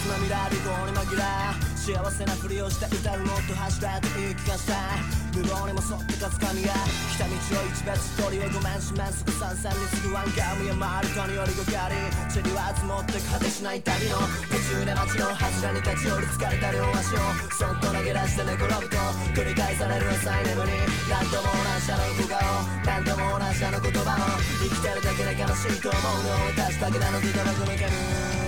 つまみら旅行に紛ら幸せなふりをして歌うもっと走れと言い聞かした無謀にも沿ってかつかみが来た道を一別鳥をごめんしめんすぐ参戦に次ぐワンガムや回るかによりがかり塵は積もって果てしない旅の途中で街の柱に立ち寄り疲れた両足をそっと投げ出して寝転ぶと繰り返される浅い眠り何とも同じあの横顔何とも同じあの言葉を生きてるだけで悲しいと思うのを足すだけなのでタバコの煙